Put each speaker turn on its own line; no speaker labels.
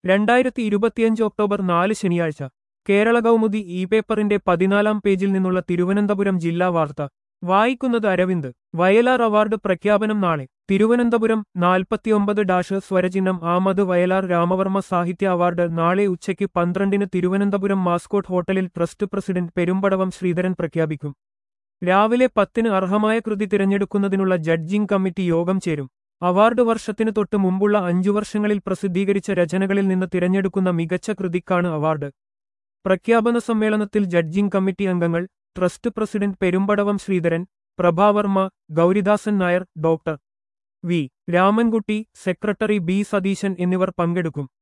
2025 October 4 ശനിയാഴ്ച Kerala Kaumudi E പേപ്പറിന്റെ 14-ാം പേജിൽ നിന്നുള്ള തിരുവനന്തപുരം ജില്ലാ വാർത്ത വായിക്കുന്നത് അരവിന്ദ്. വയലാർ അവാർഡ് പ്രഖ്യാപനം നാളെ. തിരുവനന്തപുരം 49 സ്വരചിഹ്നം ആമത് വയലാർ രാമവർമ്മ സാഹിത്യ അവാർഡ് നാളെ ഉച്ചയ്ക്ക് 12-ന് തിരുവനന്തപുരം മാസ്കോട്ട് ഹോട്ടലിൽ ട്രസ്റ്റ് പ്രസിഡന്റ് പെരുമ്പടവം ശ്രീധരൻ പ്രഖ്യാപിക്കും. രാവിലെ 10-ന് അർഹമായ കൃതി തിരഞ്ഞെടുക്കുന്നതിനുള്ള ജഡ്ജിംഗ് കമ്മിറ്റി യോഗം ചേരും. അവാർഡ് വർഷത്തിനു തൊട്ട് മുമ്പുള്ള 5 വർഷങ്ങളിൽ പ്രസിദ്ധീകരിച്ച രചനകളിൽ നിന്ന് തിരഞ്ഞെടുക്കുന്ന മികച്ച കൃതിക്കാണ് അവാർഡ്. പ്രഖ്യാപന സമ്മേളനത്തിൽ ജഡ്ജിംഗ് കമ്മിറ്റി അംഗങ്ങൾ, trust president Perumbadavam Sreedharan, Prabhavarma, Gouridasan Nair, doctor V. Ramankutty, secretary B. Satheesan എന്നിവർ പങ്കെടുക്കും.